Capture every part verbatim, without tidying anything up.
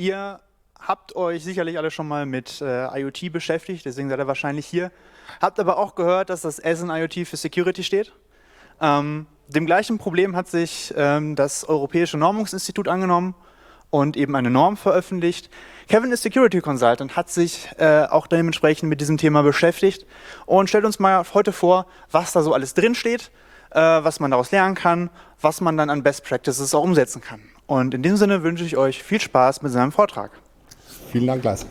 Ihr habt euch sicherlich alle schon mal mit äh, IoT beschäftigt, deswegen seid ihr wahrscheinlich hier. Habt aber auch gehört, dass das S in IoT für Security steht. Ähm, dem gleichen Problem hat sich ähm, das Europäische Normungsinstitut angenommen und eben eine Norm veröffentlicht. Kevin ist Security Consultant, hat sich äh, auch dementsprechend mit diesem Thema beschäftigt und stellt uns mal heute vor, was da so alles drin steht, äh, was man daraus lernen kann, was man dann an Best Practices auch umsetzen kann. Und in diesem Sinne wünsche ich euch viel Spaß mit seinem Vortrag. Vielen Dank, Lars.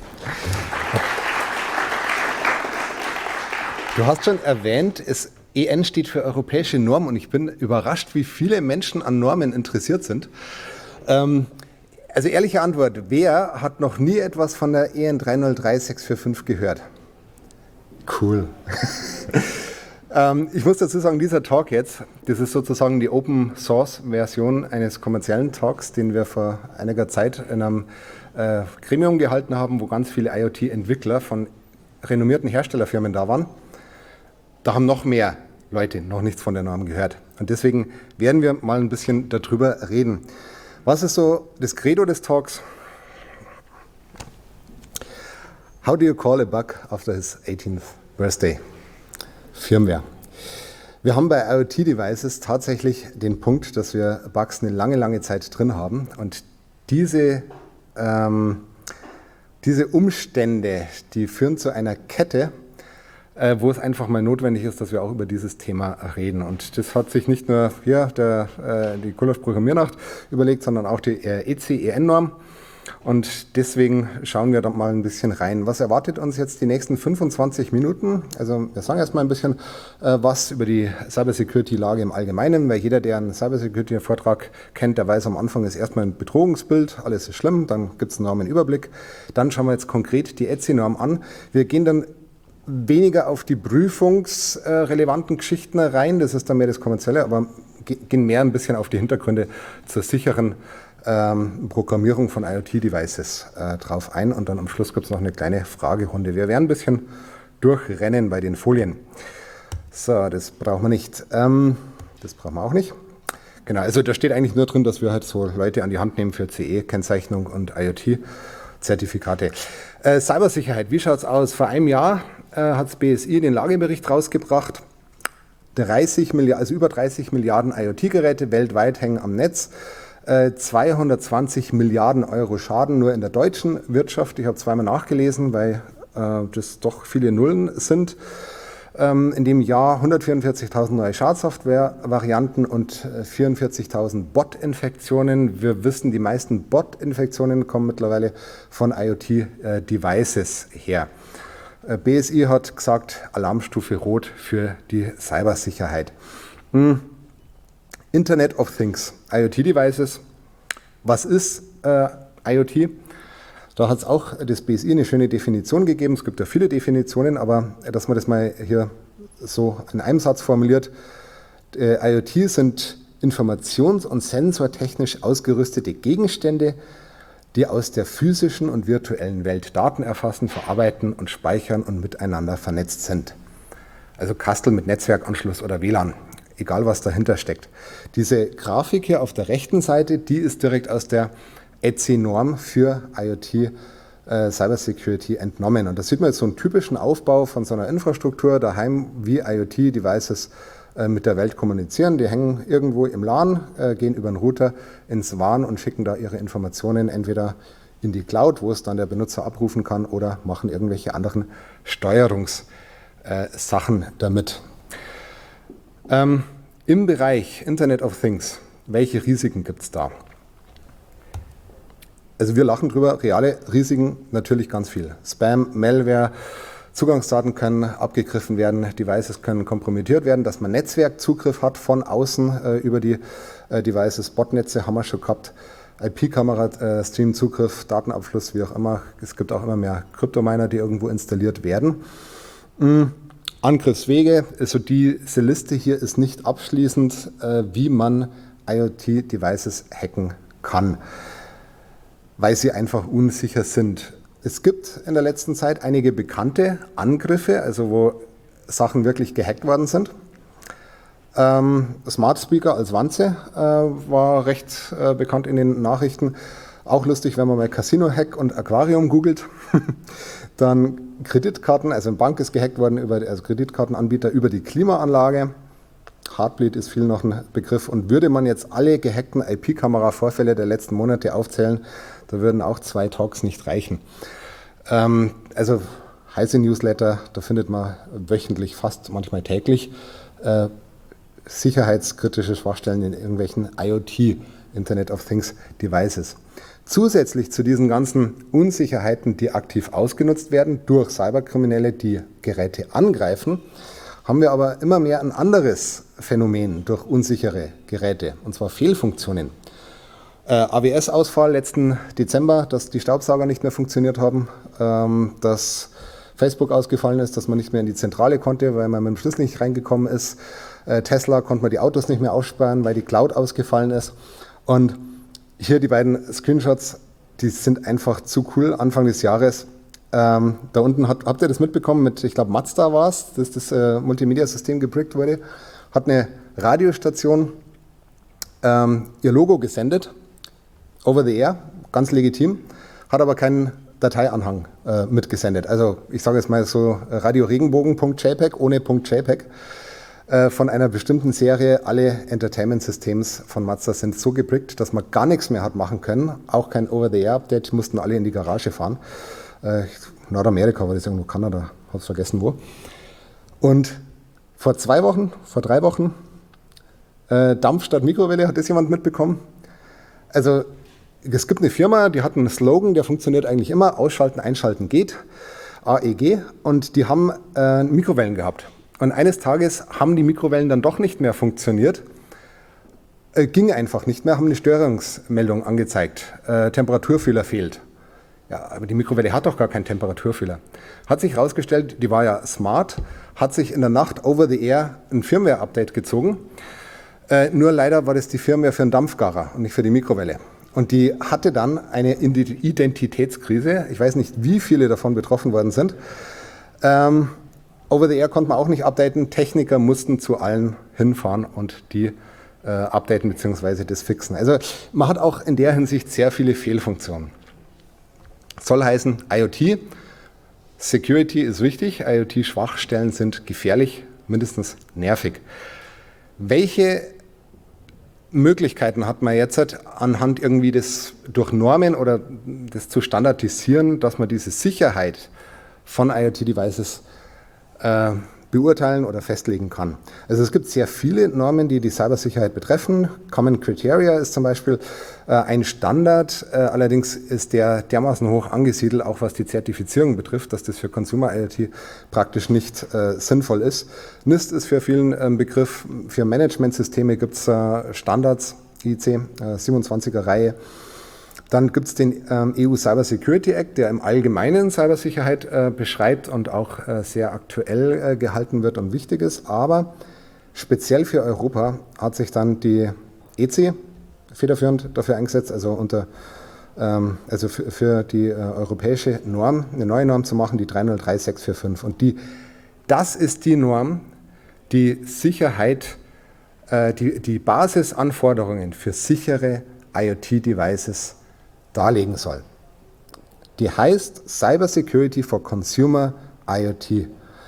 Du hast schon erwähnt, es E N steht für Europäische Norm und ich bin überrascht, wie viele Menschen an Normen interessiert sind. Ähm, also ehrliche Antwort, wer hat noch nie etwas von der E N drei null drei sechs vier fünf gehört? Cool. ähm, ich muss dazu sagen, dieser Talk jetzt, das ist sozusagen die Open-Source-Version eines kommerziellen Talks, den wir vor einiger Zeit in einem äh, Gremium gehalten haben, wo ganz viele IoT-Entwickler von renommierten Herstellerfirmen da waren. Da haben noch mehr Leute noch nichts von der Norm gehört. Und deswegen werden wir mal ein bisschen darüber reden. Was ist so das Credo des Talks? How do you call a bug after his eighteenth birthday? Firmware. Wir haben bei IoT-Devices tatsächlich den Punkt, dass wir Bugs eine lange, lange Zeit drin haben. Und diese, ähm, diese Umstände, die führen zu einer Kette, Äh, wo es einfach mal notwendig ist, dass wir auch über dieses Thema reden. Und das hat sich nicht nur hier der, äh, die Kulov Programmiernacht überlegt, sondern auch die äh, E C E N-Norm. Und deswegen schauen wir da mal ein bisschen rein. Was erwartet uns jetzt die nächsten fünfundzwanzig Minuten? Also wir sagen erst mal ein bisschen äh, was über die Cybersecurity-Lage im Allgemeinen, weil jeder, der einen Cybersecurity-Vortrag kennt, der weiß, am Anfang ist erstmal ein Bedrohungsbild, alles ist schlimm, dann gibt es einen Normenüberblick. Dann schauen wir jetzt konkret die E C E-Norm an. Wir gehen dann weniger auf die prüfungsrelevanten Geschichten rein, das ist dann mehr das Kommerzielle, aber gehen mehr ein bisschen auf die Hintergründe zur sicheren ähm, Programmierung von IoT-Devices äh, drauf ein und dann am Schluss gibt es noch eine kleine Fragerunde. Wir werden ein bisschen durchrennen bei den Folien. So, das brauchen wir nicht. Ähm, das brauchen wir auch nicht. Genau, also da steht eigentlich nur drin, dass wir halt so Leute an die Hand nehmen für C E-Kennzeichnung und IoT-Zertifikate. Äh, Cybersicherheit, wie schaut es aus? Vor einem Jahr äh, hat das B S I den Lagebericht rausgebracht. dreißig Milliarden, also über dreißig Milliarden IoT-Geräte weltweit hängen am Netz. Äh, zweihundertzwanzig Milliarden Euro Schaden nur in der deutschen Wirtschaft. Ich habe zweimal nachgelesen, weil äh, das doch viele Nullen sind. Ähm, in dem Jahr hundertvierundvierzigtausend neue Schadsoftware-Varianten und äh, vierundvierzigtausend Bot-Infektionen. Wir wissen, die meisten Bot-Infektionen kommen mittlerweile von IoT-Devices äh, her. Äh, B S I hat gesagt, Alarmstufe Rot für die Cybersicherheit. Hm. Internet of Things, IoT-Devices. Was ist äh, IoT? Da hat es auch das B S I eine schöne Definition gegeben. Es gibt ja viele Definitionen, aber dass man das mal hier so in einem Satz formuliert. Äh, IoT sind informations- und sensortechnisch ausgerüstete Gegenstände, die aus der physischen und virtuellen Welt Daten erfassen, verarbeiten und speichern und miteinander vernetzt sind. Also Kastel mit Netzwerkanschluss oder W L A N, egal was dahinter steckt. Diese Grafik hier auf der rechten Seite, die ist direkt aus der E C E-Norm für IoT äh, Cybersecurity entnommen. Und da sieht man jetzt so einen typischen Aufbau von so einer Infrastruktur daheim, wie IoT-Devices äh, mit der Welt kommunizieren. Die hängen irgendwo im L A N, äh, gehen über einen Router ins W A N und schicken da ihre Informationen entweder in die Cloud, wo es dann der Benutzer abrufen kann, oder machen irgendwelche anderen Steuerungssachen äh, damit. Ähm, Im Bereich Internet of Things, welche Risiken gibt es da? Also wir lachen drüber, reale Risiken natürlich ganz viel. Spam, Malware, Zugangsdaten können abgegriffen werden, Devices können kompromittiert werden, dass man Netzwerkzugriff hat von außen äh, über die äh, Devices, Botnetze haben wir schon gehabt, I P-Kamera, äh, Stream-Zugriff, Datenabfluss, wie auch immer. Es gibt auch immer mehr Kryptominer, die irgendwo installiert werden. Mhm. Angriffswege, also diese Liste hier ist nicht abschließend, äh, wie man IoT-Devices hacken kann, weil sie einfach unsicher sind. Es gibt in der letzten Zeit einige bekannte Angriffe, also wo Sachen wirklich gehackt worden sind. Ähm, Smart Speaker als Wanze äh, war recht äh, bekannt in den Nachrichten. Auch lustig, wenn man mal Casino-Hack und Aquarium googelt, dann Kreditkarten, also eine Bank ist gehackt worden, über, also Kreditkartenanbieter über die Klimaanlage. Heartbleed ist viel noch ein Begriff. Und würde man jetzt alle gehackten I P-Kamera-Vorfälle der letzten Monate aufzählen, da würden auch zwei Talks nicht reichen. Ähm, also heiße Newsletter, da findet man wöchentlich, fast manchmal täglich, äh, sicherheitskritische Schwachstellen in irgendwelchen IoT, Internet of Things Devices. Zusätzlich zu diesen ganzen Unsicherheiten, die aktiv ausgenutzt werden durch Cyberkriminelle, die Geräte angreifen, haben wir aber immer mehr ein anderes Phänomen durch unsichere Geräte, und zwar Fehlfunktionen. Äh, A W S-Ausfall letzten Dezember, dass die Staubsauger nicht mehr funktioniert haben, ähm, dass Facebook ausgefallen ist, dass man nicht mehr in die Zentrale konnte, weil man mit dem Schlüssel nicht reingekommen ist. Äh, Tesla konnte man die Autos nicht mehr aufsperren, weil die Cloud ausgefallen ist. Und hier die beiden Screenshots, die sind einfach zu cool. Anfang des Jahres, ähm, da unten, hat, habt ihr das mitbekommen, mit, ich glaube Mazda war es, dass das äh, Multimedia-System gebrickt wurde, hat eine Radiostation ähm, ihr Logo gesendet, over the air, ganz legitim, hat aber keinen Dateianhang äh, mitgesendet. Also ich sage jetzt mal so radioregenbogen.jpg ohne .jpg. Von einer bestimmten Serie, alle Entertainment-Systems von Mazda sind so gebrickt, dass man gar nichts mehr hat machen können. Auch kein Over-the-Air-Update, mussten alle in die Garage fahren. Äh, Nordamerika war das irgendwo, Kanada, hab's vergessen wo. Und vor zwei Wochen, vor drei Wochen, äh, Dampf statt Mikrowelle, hat das jemand mitbekommen? Also es gibt eine Firma, die hat einen Slogan, der funktioniert eigentlich immer, ausschalten, einschalten geht, A E G, und die haben äh, Mikrowellen gehabt. Und eines Tages haben die Mikrowellen dann doch nicht mehr funktioniert, äh, ging einfach nicht mehr, haben eine Störungsmeldung angezeigt, äh, Temperaturfehler fehlt. Ja, aber die Mikrowelle hat doch gar keinen Temperaturfehler. Hat sich herausgestellt, die war ja smart, hat sich in der Nacht over the air ein Firmware-Update gezogen, äh, nur leider war das die Firmware für einen Dampfgarer und nicht für die Mikrowelle. Und die hatte dann eine Identitätskrise, ich weiß nicht, wie viele davon betroffen worden sind. Ähm, Over the Air konnte man auch nicht updaten. Techniker mussten zu allen hinfahren und die äh, updaten bzw. das fixen. Also man hat auch in der Hinsicht sehr viele Fehlfunktionen. Soll heißen, IoT, Security ist wichtig, IoT-Schwachstellen sind gefährlich, mindestens nervig. Welche Möglichkeiten hat man jetzt anhand irgendwie des durch Normen oder das zu standardisieren, dass man diese Sicherheit von IoT-Devices beurteilen oder festlegen kann. Also es gibt sehr viele Normen, die die Cybersicherheit betreffen. Common Criteria ist zum Beispiel äh, ein Standard, äh, allerdings ist der dermaßen hoch angesiedelt, auch was die Zertifizierung betrifft, dass das für Consumer IoT praktisch nicht äh, sinnvoll ist. NIST ist für vielen ein äh, Begriff. Für Managementsysteme gibt es äh, Standards, I C äh, siebenundzwanziger Reihe. Dann gibt es den ähm, E U Cyber Security Act, der im Allgemeinen Cybersicherheit äh, beschreibt und auch äh, sehr aktuell äh, gehalten wird und wichtig ist. Aber speziell für Europa hat sich dann die E C federführend dafür eingesetzt, also, unter, ähm, also für, für die äh, europäische Norm, eine neue Norm zu machen, die drei null drei sechs vier fünf. Und die, das ist die Norm, die Sicherheit, äh, die, die Basisanforderungen für sichere IoT-Devices darlegen soll. Die heißt Cyber Security for Consumer IoT.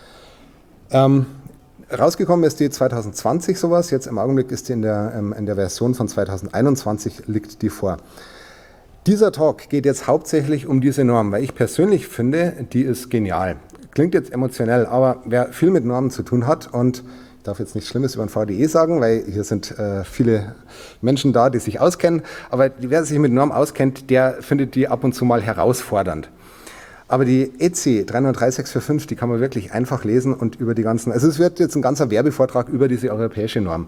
Ähm, rausgekommen ist die zwanzig zwanzig sowas, jetzt im Augenblick ist die in der, ähm, in der Version von zwanzig einundzwanzig liegt die vor. Dieser Talk geht jetzt hauptsächlich um diese Norm, weil ich persönlich finde, die ist genial. Klingt jetzt emotionell, aber wer viel mit Normen zu tun hat und ich darf jetzt nichts Schlimmes über den V D E sagen, weil hier sind äh, viele Menschen da, die sich auskennen. Aber wer sich mit Norm auskennt, der findet die ab und zu mal herausfordernd. Aber die E C drei null drei sechs vier fünf, die kann man wirklich einfach lesen und über die ganzen, also es wird jetzt ein ganzer Werbevortrag über diese europäische Norm.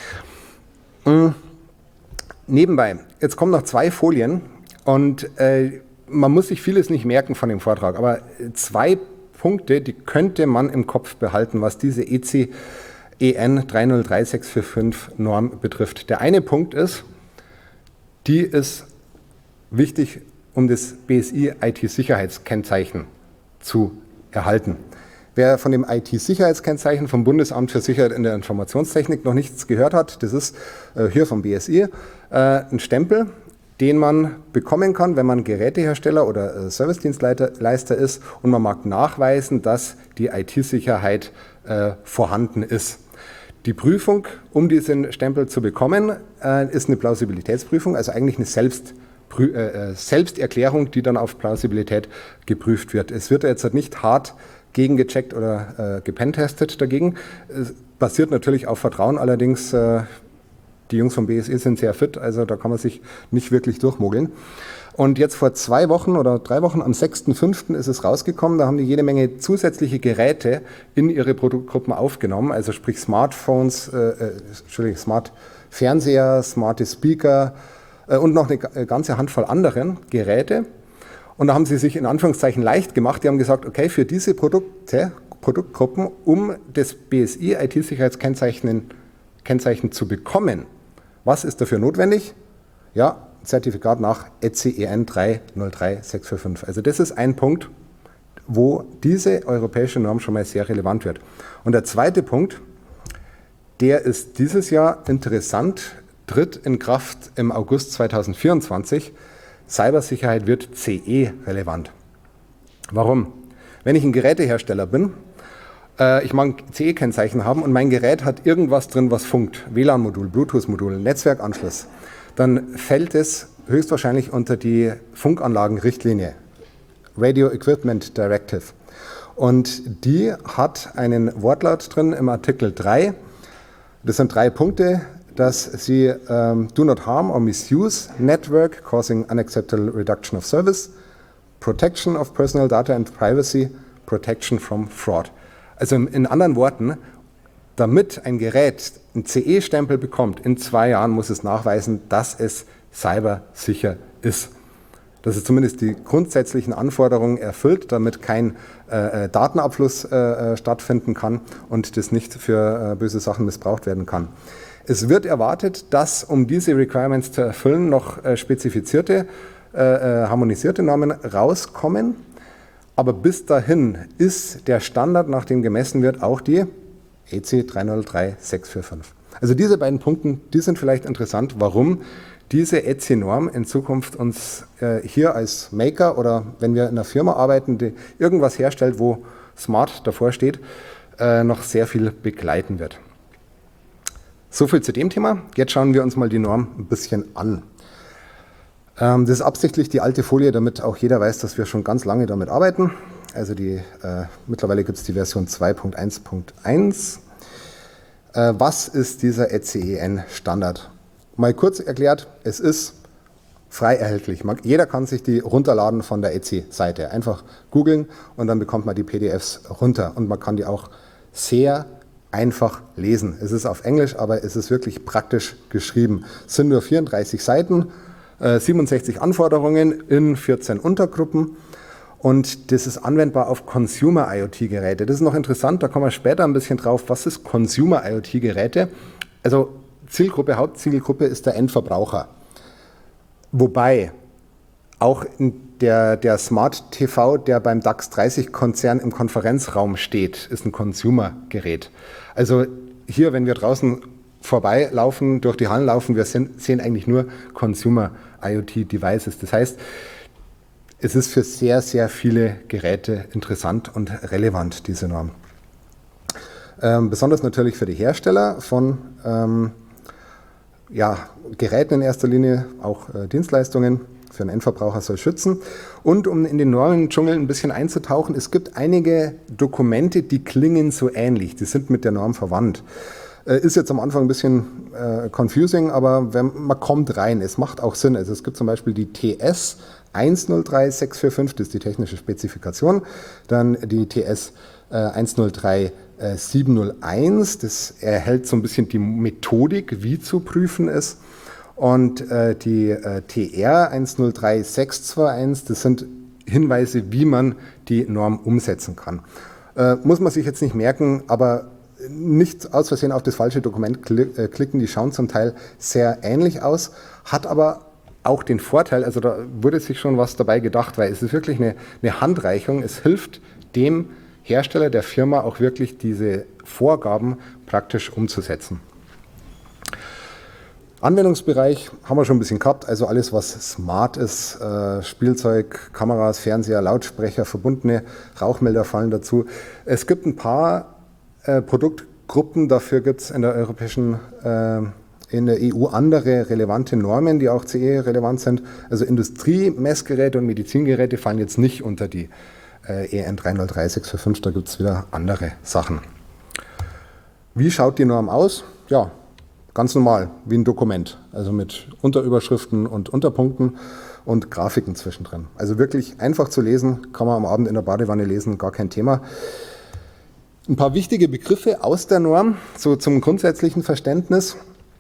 Mhm. Nebenbei, jetzt kommen noch zwei Folien und äh, man muss sich vieles nicht merken von dem Vortrag, aber zwei Punkte, die könnte man im Kopf behalten, was diese E C E N drei null drei sechs vier fünf Norm betrifft. Der eine Punkt ist, die ist wichtig, um das B S I I T-Sicherheitskennzeichen zu erhalten. Wer von dem I T-Sicherheitskennzeichen vom Bundesamt für Sicherheit in der Informationstechnik noch nichts gehört hat, das ist äh, hier vom B S I äh, ein Stempel, den man bekommen kann, wenn man Gerätehersteller oder äh, Servicedienstleister ist und man mag nachweisen, dass die I T-Sicherheit äh, vorhanden ist. Die Prüfung, um diesen Stempel zu bekommen, äh, ist eine Plausibilitätsprüfung, also eigentlich eine Selbst, äh, Selbsterklärung, die dann auf Plausibilität geprüft wird. Es wird jetzt nicht hart gegengecheckt oder äh, gepentestet dagegen. Es basiert natürlich auf Vertrauen, allerdings äh, die Jungs vom B S E sind sehr fit, also da kann man sich nicht wirklich durchmogeln. Und jetzt vor zwei Wochen oder drei Wochen, am sechsten fünften ist es rausgekommen, da haben die jede Menge zusätzliche Geräte in ihre Produktgruppen aufgenommen, also sprich Smartphones, äh, äh, Entschuldigung, Smart Fernseher, smarte Speaker äh, und noch eine ganze Handvoll anderen Geräte. Und da haben sie sich in Anführungszeichen leicht gemacht, die haben gesagt, okay, für diese Produkte, Produktgruppen, um das B S I I T-Sicherheitskennzeichen Kennzeichen zu bekommen, was ist dafür notwendig? Ja, Zertifikat nach E C E N drei null drei sechs vier fünf. Also das ist ein Punkt, wo diese europäische Norm schon mal sehr relevant wird. Und der zweite Punkt, der ist dieses Jahr interessant, tritt in Kraft im August zweitausendvierundzwanzig. Cybersicherheit wird C E relevant. Warum? Wenn ich ein Gerätehersteller bin, äh, ich mag ein C E-Kennzeichen haben und mein Gerät hat irgendwas drin, was funkt, W L A N-Modul, Bluetooth-Modul, Netzwerkanschluss, dann fällt es höchstwahrscheinlich unter die Funkanlagenrichtlinie, Radio Equipment Directive. Und die hat einen Wortlaut drin im Artikel drei. Das sind drei Punkte, dass sie ähm, do not harm or misuse network causing unacceptable reduction of service, protection of personal data and privacy, protection from fraud. Also in anderen Worten, damit ein Gerät einen C E-Stempel bekommt, in zwei Jahren muss es nachweisen, dass es cybersicher ist. Dass es zumindest die grundsätzlichen Anforderungen erfüllt, damit kein äh, Datenabfluss äh, stattfinden kann und das nicht für äh, böse Sachen missbraucht werden kann. Es wird erwartet, dass, um diese Requirements zu erfüllen, noch äh, spezifizierte, äh, harmonisierte Normen rauskommen. Aber bis dahin ist der Standard, nach dem gemessen wird, auch die E C drei null drei sechs vier fünf. Also diese beiden Punkte, die sind vielleicht interessant, warum diese E C Norm in Zukunft uns äh, hier als Maker oder wenn wir in einer Firma arbeiten, die irgendwas herstellt, wo Smart davor steht, äh, noch sehr viel begleiten wird. So viel zu dem Thema. Jetzt schauen wir uns mal die Norm ein bisschen an. Ähm, das ist absichtlich die alte Folie, damit auch jeder weiß, dass wir schon ganz lange damit arbeiten. Also die, äh, mittlerweile gibt es die Version zwei Punkt eins Punkt eins. Äh, was ist dieser E C E N-Standard? Mal kurz erklärt, es ist frei erhältlich. Man, jeder kann sich die runterladen von der E C E-Seite. Einfach googeln und dann bekommt man die P D Fs runter. Und man kann die auch sehr einfach lesen. Es ist auf Englisch, aber es ist wirklich praktisch geschrieben. Es sind nur vierunddreißig Seiten, äh, siebenundsechzig Anforderungen in vierzehn Untergruppen. Und das ist anwendbar auf Consumer IoT-Geräte. Das ist noch interessant, da kommen wir später ein bisschen drauf. Was ist Consumer IoT-Geräte? Also Zielgruppe, Hauptzielgruppe ist der Endverbraucher. Wobei auch der, der Smart T V, der beim DAX dreißig Konzern im Konferenzraum steht, ist ein Consumer-Gerät. Also hier, wenn wir draußen vorbeilaufen, durch die Hallen laufen, wir sehen eigentlich nur Consumer IoT-Devices. Das heißt, es ist für sehr, sehr viele Geräte interessant und relevant, diese Norm. Ähm, besonders natürlich für die Hersteller von ähm, ja, Geräten in erster Linie, auch äh, Dienstleistungen für einen Endverbraucher soll schützen. Und um in den Normendschungel ein bisschen einzutauchen, es gibt einige Dokumente, die klingen so ähnlich, die sind mit der Norm verwandt. Äh, ist jetzt am Anfang ein bisschen äh, confusing, aber wenn, man kommt rein, es macht auch Sinn. Also es gibt zum Beispiel die T S eins null drei sechs vier fünf, das ist die technische Spezifikation, dann die T S äh, eins null drei sieben null eins, das erhält so ein bisschen die Methodik, wie zu prüfen ist. Und äh, die äh, T R eins null drei sechs zwei eins, das sind Hinweise, wie man die Norm umsetzen kann. Äh, muss man sich jetzt nicht merken, aber nicht aus Versehen auf das falsche Dokument klicken, die schauen zum Teil sehr ähnlich aus, hat aber auch den Vorteil, also da wurde sich schon was dabei gedacht, weil es ist wirklich eine, eine Handreichung, es hilft dem Hersteller der Firma auch wirklich diese Vorgaben praktisch umzusetzen. Anwendungsbereich haben wir schon ein bisschen gehabt, also alles, was smart ist, äh, Spielzeug, Kameras, Fernseher, Lautsprecher, verbundene Rauchmelder fallen dazu. Es gibt ein paar äh, Produktgruppen, dafür gibt es in der europäischen, äh, in der E U andere relevante Normen, die auch C E-relevant sind. Also Industriemessgeräte und Medizingeräte fallen jetzt nicht unter die äh, E N drei null drei sechs vier fünf, da gibt es wieder andere Sachen. Wie schaut die Norm aus? Ja, ganz normal, wie ein Dokument, also mit Unterüberschriften und Unterpunkten und Grafiken zwischendrin. Also wirklich einfach zu lesen, kann man am Abend in der Badewanne lesen, gar kein Thema. Ein paar wichtige Begriffe aus der Norm, so zum grundsätzlichen Verständnis.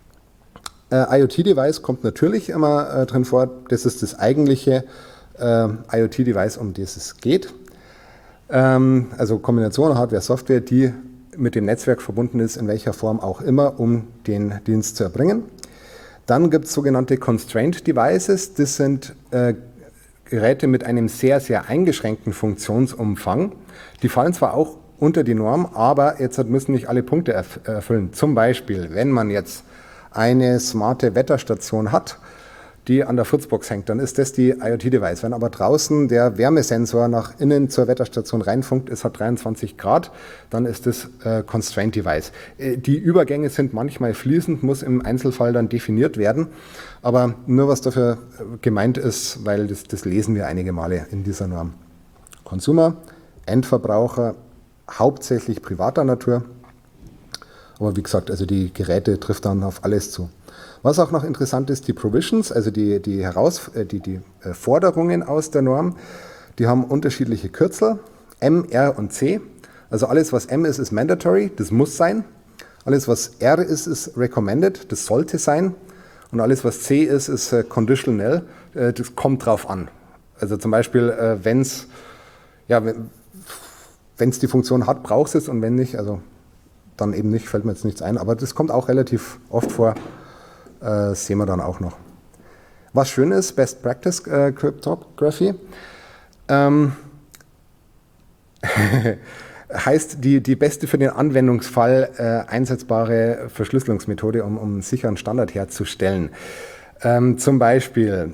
Äh, IoT-Device kommt natürlich immer äh, drin vor, das ist das eigentliche äh, IoT-Device, um das es geht. Ähm, also Kombination Hardware, Software, die mit dem Netzwerk verbunden ist, in welcher Form auch immer, um den Dienst zu erbringen. Dann gibt es sogenannte Constraint Devices. Das sind äh, Geräte mit einem sehr, sehr eingeschränkten Funktionsumfang. Die fallen zwar auch unter die Norm, aber jetzt müssen nicht alle Punkte erf- erfüllen. Zum Beispiel, wenn man jetzt eine smarte Wetterstation hat, die an der Fritzbox hängt, dann ist das die IoT-Device. Wenn aber draußen der Wärmesensor nach innen zur Wetterstation reinfunkt, es hat dreiundzwanzig Grad, dann ist das äh, Constraint-Device. Äh, die Übergänge sind manchmal fließend, muss im Einzelfall dann definiert werden, aber nur was dafür gemeint ist, weil das, das lesen wir einige Male in dieser Norm. Consumer, Endverbraucher, hauptsächlich privater Natur, aber wie gesagt, also die Geräte trifft dann auf alles zu. Was auch noch interessant ist, die Provisions, also die, die, Heraus, die, die Forderungen aus der Norm, die haben unterschiedliche Kürzel, M, R und C. Also alles, was M ist, ist mandatory, das muss sein. Alles, was R ist, ist recommended, das sollte sein. Und alles, was C ist, ist conditional, das kommt drauf an. Also zum Beispiel, wenn es ja, wenn es die Funktion hat, braucht es und wenn nicht, also dann eben nicht, fällt mir jetzt nichts ein. Aber das kommt auch relativ oft vor. Äh, sehen wir dann auch noch. Was schön ist, Best Practice äh, Cryptography, ähm, heißt die, die beste für den Anwendungsfall äh, einsetzbare Verschlüsselungsmethode, um, um einen sicheren Standard herzustellen. Ähm, zum Beispiel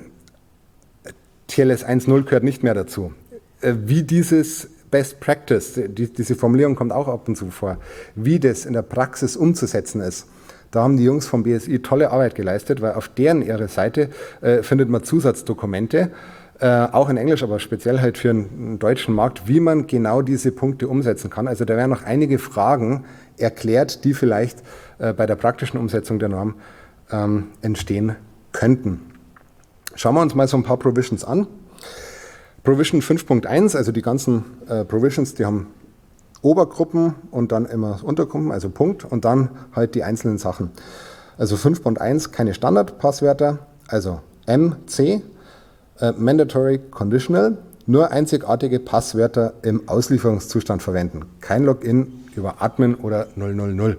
T L S eins Punkt null gehört nicht mehr dazu. Äh, wie dieses Best Practice, die, diese Formulierung kommt auch ab und zu vor, wie das in der Praxis umzusetzen ist. Da haben die Jungs vom B S I tolle Arbeit geleistet, weil auf deren ihrer Seite äh, findet man Zusatzdokumente, äh, auch in Englisch, aber speziell halt für den deutschen Markt, wie man genau diese Punkte umsetzen kann. Also da werden noch einige Fragen erklärt, die vielleicht äh, bei der praktischen Umsetzung der Norm ähm, entstehen könnten. Schauen wir uns mal so ein paar Provisions an. Provision fünf Punkt eins, also die ganzen äh, Provisions, die haben Obergruppen und dann immer Untergruppen, also Punkt, und dann halt die einzelnen Sachen. Also fünf Punkt eins, keine Standardpasswörter, also M, C, äh, Mandatory, Conditional, nur einzigartige Passwörter im Auslieferungszustand verwenden. Kein Login über Admin oder null null null.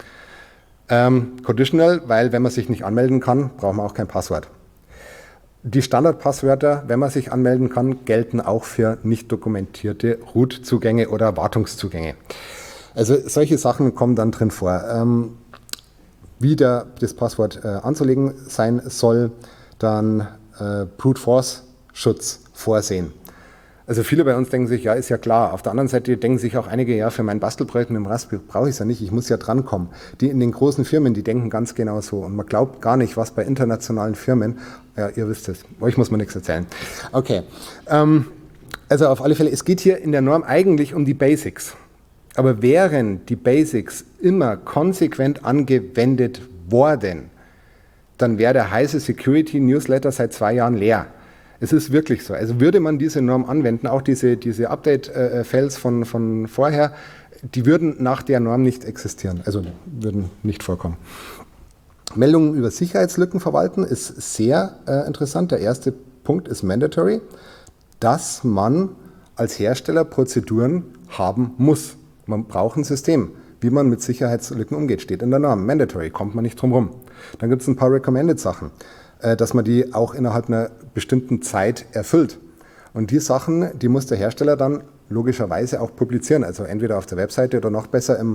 Ähm, conditional, weil wenn man sich nicht anmelden kann, braucht man auch kein Passwort. Die Standardpasswörter, wenn man sich anmelden kann, gelten auch für nicht dokumentierte Root-Zugänge oder Wartungszugänge. Also solche Sachen kommen dann drin vor. Ähm, wie der, das Passwort äh, anzulegen sein soll, dann äh, Brute-Force-Schutz vorsehen. Also viele bei uns denken sich, ja, ist ja klar. Auf der anderen Seite denken sich auch einige, ja, für mein Bastelprojekt mit dem Raspberry brauche ich es ja nicht, ich muss ja drankommen. Die in den großen Firmen, die denken ganz genau so. Und man glaubt gar nicht, was bei internationalen Firmen, ja, ihr wisst es, euch muss man nichts erzählen. Okay, ähm, also auf alle Fälle, es geht hier in der Norm eigentlich um die Basics. Aber wären die Basics immer konsequent angewendet worden, dann wäre der heiße Security Newsletter seit zwei Jahren leer. Es ist wirklich so. Also würde man diese Norm anwenden, auch diese, diese Update-Files von, von vorher, die würden nach der Norm nicht existieren, also würden nicht vorkommen. Meldungen über Sicherheitslücken verwalten ist sehr äh, interessant. Der erste Punkt ist mandatory, dass man als Hersteller Prozeduren haben muss. Man braucht ein System, wie man mit Sicherheitslücken umgeht, steht in der Norm. Mandatory, kommt man nicht drum rum. Dann gibt es ein paar recommended Sachen, dass man die auch innerhalb einer bestimmten Zeit erfüllt. Und die Sachen, die muss der Hersteller dann logischerweise auch publizieren, also entweder auf der Webseite oder noch besser im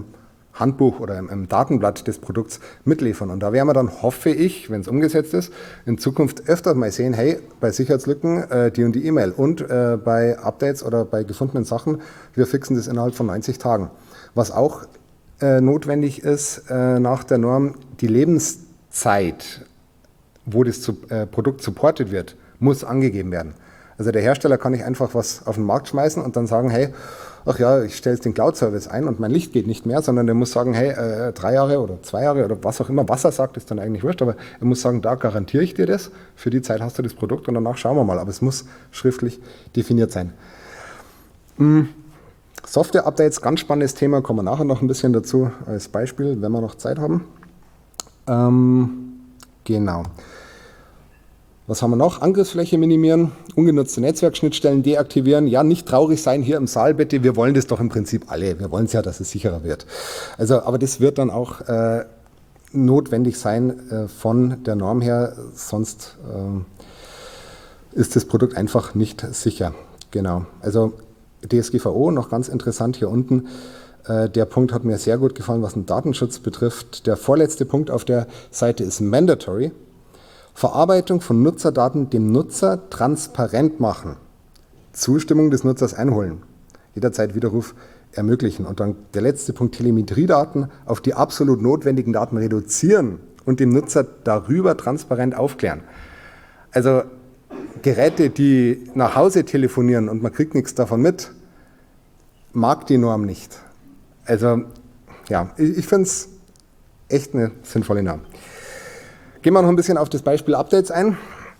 Handbuch oder im, im Datenblatt des Produkts mitliefern. Und da werden wir dann, hoffe ich, wenn es umgesetzt ist, in Zukunft öfter mal sehen, hey, bei Sicherheitslücken äh, die und die E-Mail und äh, bei Updates oder bei gefundenen Sachen, wir fixen das innerhalb von neunzig Tagen. Was auch äh, notwendig ist äh, nach der Norm, die Lebenszeit, wo das zu, äh, Produkt supported wird, muss angegeben werden. Also der Hersteller kann nicht einfach was auf den Markt schmeißen und dann sagen, hey, ach ja, ich stelle jetzt den Cloud-Service ein und mein Licht geht nicht mehr, sondern der muss sagen, hey, äh, drei Jahre oder zwei Jahre oder was auch immer, was er sagt, ist dann eigentlich wurscht, aber er muss sagen, da garantiere ich dir das, für die Zeit hast du das Produkt und danach schauen wir mal, aber es muss schriftlich definiert sein. Mhm. Software-Updates, ganz spannendes Thema, kommen wir nachher noch ein bisschen dazu als Beispiel, wenn wir noch Zeit haben. Ähm, genau. Was haben wir noch? Angriffsfläche minimieren, ungenutzte Netzwerkschnittstellen deaktivieren. Ja, nicht traurig sein hier im Saal bitte, wir wollen das doch im Prinzip alle. Wir wollen es ja, dass es sicherer wird. Also, aber das wird dann auch äh, notwendig sein äh, von der Norm her, sonst äh, ist das Produkt einfach nicht sicher. Genau. Also D S G V O, noch ganz interessant hier unten. Äh, der Punkt hat mir sehr gut gefallen, was den Datenschutz betrifft. Der vorletzte Punkt auf der Seite ist mandatory. Verarbeitung von Nutzerdaten dem Nutzer transparent machen. Zustimmung des Nutzers einholen. Jederzeit Widerruf ermöglichen. Und dann der letzte Punkt, Telemetriedaten auf die absolut notwendigen Daten reduzieren und dem Nutzer darüber transparent aufklären. Also Geräte, die nach Hause telefonieren und man kriegt nichts davon mit, mag die Norm nicht. Also ja, ich, ich finde es echt eine sinnvolle Norm. Gehen wir noch ein bisschen auf das Beispiel Updates ein.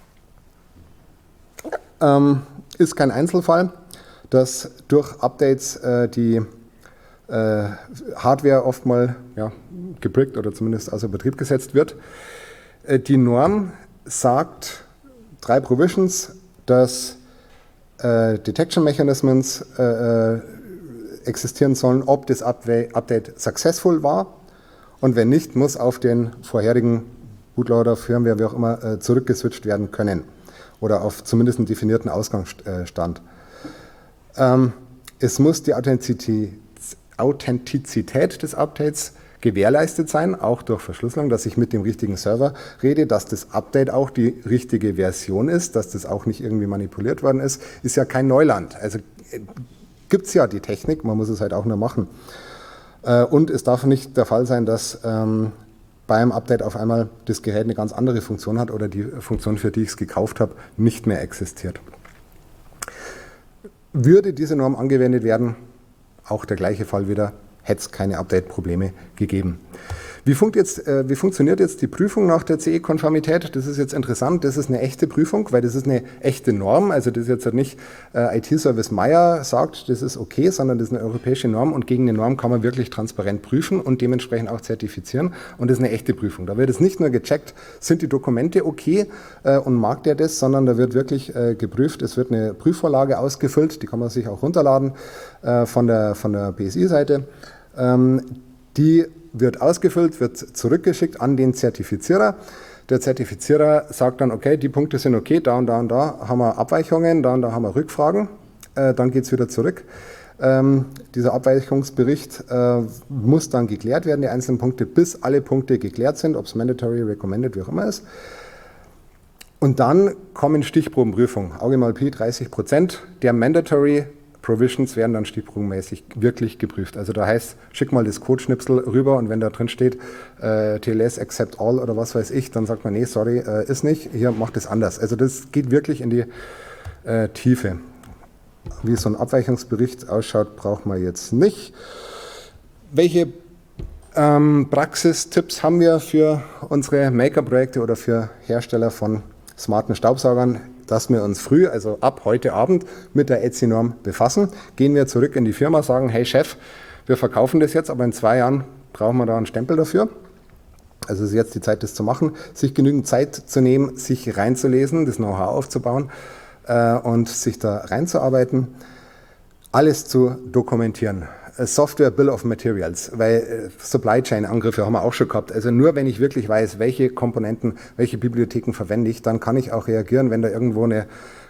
Ähm, ist kein Einzelfall, dass durch Updates äh, die äh, Hardware oft mal ja, gebrickt oder zumindest außer Betrieb gesetzt wird. Äh, die Norm sagt, drei Provisions, dass äh, Detection Mechanisms äh, existieren sollen, ob das Update successful war und wenn nicht, muss auf den vorherigen Bootloader, Firmware, wie auch immer, äh, zurückgeswitcht werden können oder auf zumindest einen definierten Ausgangsstand. Ähm, es muss die Authentizität, Authentizität des Updates gewährleistet sein, auch durch Verschlüsselung, dass ich mit dem richtigen Server rede, dass das Update auch die richtige Version ist, dass das auch nicht irgendwie manipuliert worden ist, ist ja kein Neuland. Also äh, gibt es ja die Technik, man muss es halt auch nur machen. Äh, und es darf nicht der Fall sein, dass ähm, beim Update auf einmal das Gerät eine ganz andere Funktion hat oder die Funktion, für die ich es gekauft habe, nicht mehr existiert. Würde diese Norm angewendet werden, auch der gleiche Fall wieder, hätte es keine Update-Probleme gegeben. Wie, funkt jetzt, äh, wie funktioniert jetzt die Prüfung nach der C E-Konformität? Das ist jetzt interessant, das ist eine echte Prüfung, weil das ist eine echte Norm, also das ist jetzt nicht äh, I T-Service Meier sagt, das ist okay, sondern das ist eine europäische Norm und gegen eine Norm kann man wirklich transparent prüfen und dementsprechend auch zertifizieren und das ist eine echte Prüfung. Da wird es nicht nur gecheckt, sind die Dokumente okay äh, und mag der das, sondern da wird wirklich äh, geprüft, es wird eine Prüfvorlage ausgefüllt, die kann man sich auch runterladen äh, von der, von der B S I-Seite, ähm, die wird ausgefüllt, wird zurückgeschickt an den Zertifizierer. Der Zertifizierer sagt dann, okay, die Punkte sind okay, da und da und da haben wir Abweichungen, da und da haben wir Rückfragen, äh, dann geht es wieder zurück. Ähm, dieser Abweichungsbericht äh, muss dann geklärt werden, die einzelnen Punkte, bis alle Punkte geklärt sind, ob es mandatory, recommended, wie auch immer ist. Und dann kommen Stichprobenprüfungen, Auge mal Pi, dreißig Prozent der mandatory Provisions werden dann stichprobenmäßig wirklich geprüft. Also da heißt, schick mal das Codeschnipsel rüber und wenn da drin steht, äh, T L S accept all oder was weiß ich, dann sagt man, nee, sorry, äh, ist nicht, hier macht es anders. Also das geht wirklich in die äh, Tiefe. Wie so ein Abweichungsbericht ausschaut, braucht man jetzt nicht. Welche ähm, Praxistipps haben wir für unsere Maker-Projekte oder für Hersteller von smarten Staubsaugern? Dass wir uns früh, also ab heute Abend, mit der E T S I-Norm befassen. Gehen wir zurück in die Firma, sagen, hey Chef, wir verkaufen das jetzt, aber in zwei Jahren brauchen wir da einen Stempel dafür. Also ist jetzt die Zeit, das zu machen, sich genügend Zeit zu nehmen, sich reinzulesen, das Know-how aufzubauen äh, und sich da reinzuarbeiten. Alles zu dokumentieren. Software Bill of Materials, weil Supply Chain Angriffe haben wir auch schon gehabt. Also nur wenn ich wirklich weiß, welche Komponenten, welche Bibliotheken verwende ich, dann kann ich auch reagieren, wenn da irgendwo eine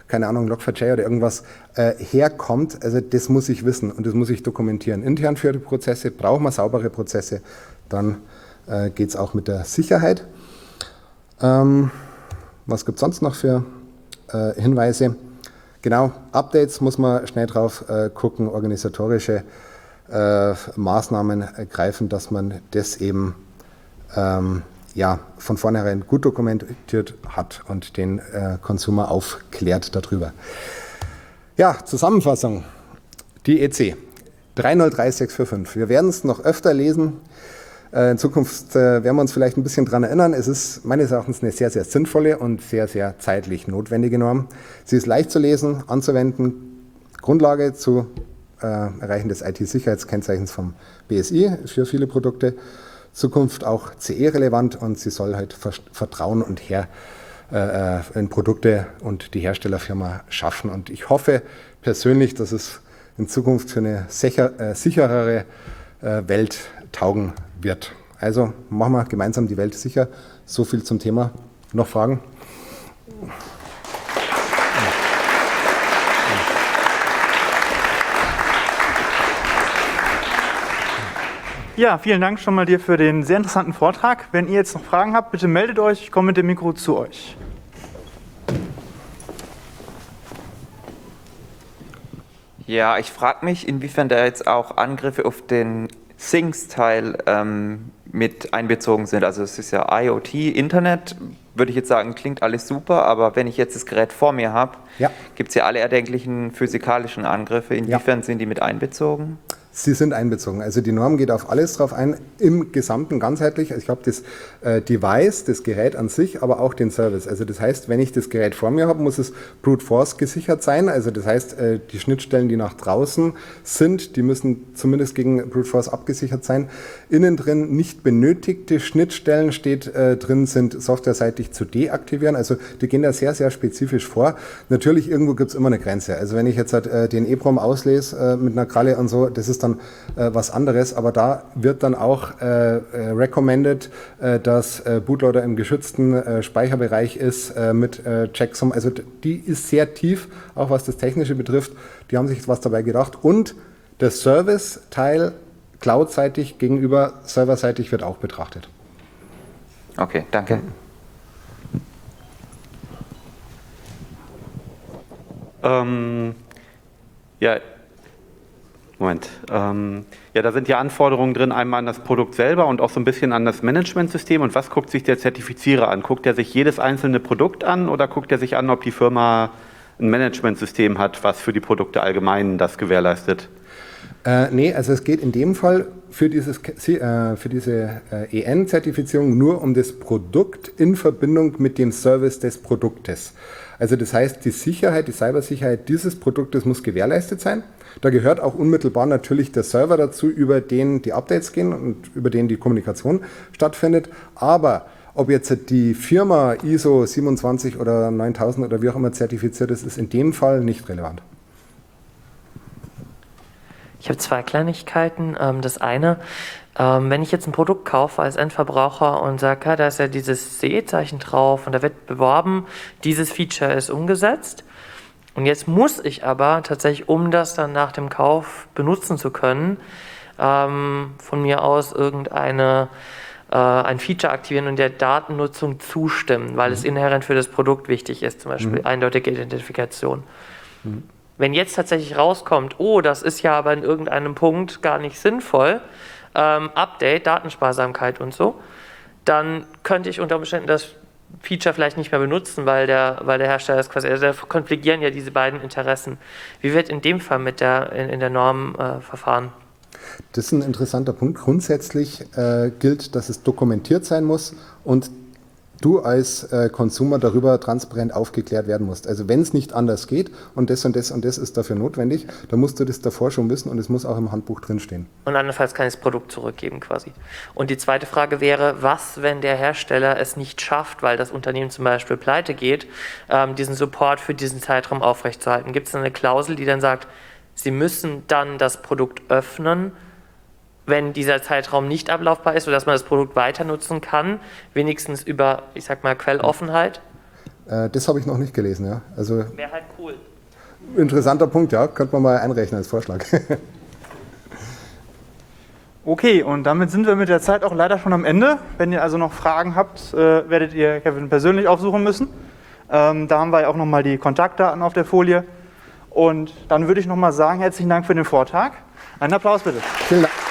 keine Ahnung, log four j oder irgendwas äh, herkommt. Also das muss ich wissen und das muss ich dokumentieren. Intern für die Prozesse brauchen wir saubere Prozesse, dann äh, geht es auch mit der Sicherheit. Ähm, was gibt es sonst noch für äh, Hinweise? Genau, Updates muss man schnell drauf äh, gucken, organisatorische äh, Maßnahmen ergreifen, dass man das eben ähm, ja, von vornherein gut dokumentiert hat und den äh, Consumer aufklärt darüber. Ja, Zusammenfassung, die E C drei null drei sechs vier fünf. Wir werden es noch öfter lesen. In Zukunft äh, werden wir uns vielleicht ein bisschen daran erinnern. Es ist meines Erachtens eine sehr, sehr sinnvolle und sehr, sehr zeitlich notwendige Norm. Sie ist leicht zu lesen, anzuwenden, Grundlage zu äh, Erreichen des I T-Sicherheitskennzeichens vom B S I für viele Produkte. Zukunft auch C E-relevant und sie soll halt Vertrauen und her, äh, in Produkte und die Herstellerfirma schaffen. Und ich hoffe persönlich, dass es in Zukunft für eine sicher, äh, sicherere äh, Welt taugen wird. Also machen wir gemeinsam die Welt sicher. So viel zum Thema. Noch Fragen? Ja, vielen Dank schon mal dir für den sehr interessanten Vortrag. Wenn ihr jetzt noch Fragen habt, bitte meldet euch. Ich komme mit dem Mikro zu euch. Ja, ich frage mich, inwiefern da jetzt auch Angriffe auf den Things-Teil ähm, mit einbezogen sind. Also es ist ja IoT, Internet, würde ich jetzt sagen, klingt alles super, aber wenn ich jetzt das Gerät vor mir habe, ja. gibt es ja alle erdenklichen physikalischen Angriffe. Inwiefern ja. sind die mit einbezogen? Sie sind einbezogen. Also die Norm geht auf alles drauf ein, im Gesamten ganzheitlich. Also ich habe das äh, Device, das Gerät an sich, aber auch den Service. Also das heißt, wenn ich das Gerät vor mir habe, muss es Brute Force gesichert sein. Also das heißt, äh, die Schnittstellen, die nach draußen sind, die müssen zumindest gegen Brute Force abgesichert sein. Innen drin nicht benötigte Schnittstellen steht äh, drin, sind softwareseitig zu deaktivieren. Also die gehen da sehr, sehr spezifisch vor. Natürlich, irgendwo gibt es immer eine Grenze. Also wenn ich jetzt halt, äh, den EEPROM auslese äh, mit einer Kralle und so, das ist dann äh, was anderes, aber da wird dann auch äh, äh, recommended, äh, dass äh, Bootloader im geschützten äh, Speicherbereich ist äh, mit äh, Checksum. Also die ist sehr tief, auch was das Technische betrifft. Die haben sich was dabei gedacht. Und der Service-Teil cloudseitig gegenüber serverseitig wird auch betrachtet. Okay, danke. Ähm, ja, Moment. Ähm, ja, da sind ja Anforderungen drin, einmal an das Produkt selber und auch so ein bisschen an das Managementsystem. Und was guckt sich der Zertifizierer an? Guckt er sich jedes einzelne Produkt an oder guckt er sich an, ob die Firma ein Managementsystem hat, was für die Produkte allgemein das gewährleistet? Äh, nee, also es geht in dem Fall für, dieses, äh, für diese äh, E N-Zertifizierung nur um das Produkt in Verbindung mit dem Service des Produktes. Also das heißt, die Sicherheit, die Cybersicherheit dieses Produktes muss gewährleistet sein. Da gehört auch unmittelbar natürlich der Server dazu, über den die Updates gehen und über den die Kommunikation stattfindet. Aber ob jetzt die Firma I S O siebenundzwanzig oder neuntausend oder wie auch immer zertifiziert ist, ist in dem Fall nicht relevant. Ich habe zwei Kleinigkeiten. Das eine, wenn ich jetzt ein Produkt kaufe als Endverbraucher und sage, ja, da ist ja dieses C E-Zeichen drauf und da wird beworben, dieses Feature ist umgesetzt. Und jetzt muss ich aber tatsächlich, um das dann nach dem Kauf benutzen zu können, von mir aus irgendeine ein Feature aktivieren und der Datennutzung zustimmen, weil mhm. es inhärent für das Produkt wichtig ist, zum Beispiel mhm. eindeutige Identifikation. Mhm. Wenn jetzt tatsächlich rauskommt, oh, das ist ja aber in irgendeinem Punkt gar nicht sinnvoll, ähm, Update, Datensparsamkeit und so, dann könnte ich unter Umständen das Feature vielleicht nicht mehr benutzen, weil der, weil der Hersteller es quasi, also da konfligieren ja diese beiden Interessen. Wie wird in dem Fall mit der, in, in der Norm äh, verfahren? Das ist ein interessanter Punkt. Grundsätzlich äh, gilt, dass es dokumentiert sein muss und du als äh, Consumer darüber transparent aufgeklärt werden musst. Also wenn es nicht anders geht und das und das und das ist dafür notwendig, dann musst du das davor schon wissen und es muss auch im Handbuch drinstehen. Und andernfalls kann ich das Produkt zurückgeben quasi. Und die zweite Frage wäre, was, wenn der Hersteller es nicht schafft, weil das Unternehmen zum Beispiel pleite geht, ähm, diesen Support für diesen Zeitraum aufrechtzuerhalten? Gibt es eine Klausel, die dann sagt, Sie müssen dann das Produkt öffnen, wenn dieser Zeitraum nicht ablaufbar ist, sodass man das Produkt weiter nutzen kann, wenigstens über, ich sag mal, Quelloffenheit? Äh, das habe ich noch nicht gelesen, ja. Also Wäre halt cool. interessanter Punkt, ja. Könnte man mal einrechnen als Vorschlag. Okay, und damit sind wir mit der Zeit auch leider schon am Ende. Wenn ihr also noch Fragen habt, äh, werdet ihr Kevin persönlich aufsuchen müssen. Ähm, da haben wir ja auch nochmal die Kontaktdaten auf der Folie. Und dann würde ich nochmal sagen, herzlichen Dank für den Vortrag. Einen Applaus bitte. Vielen Dank.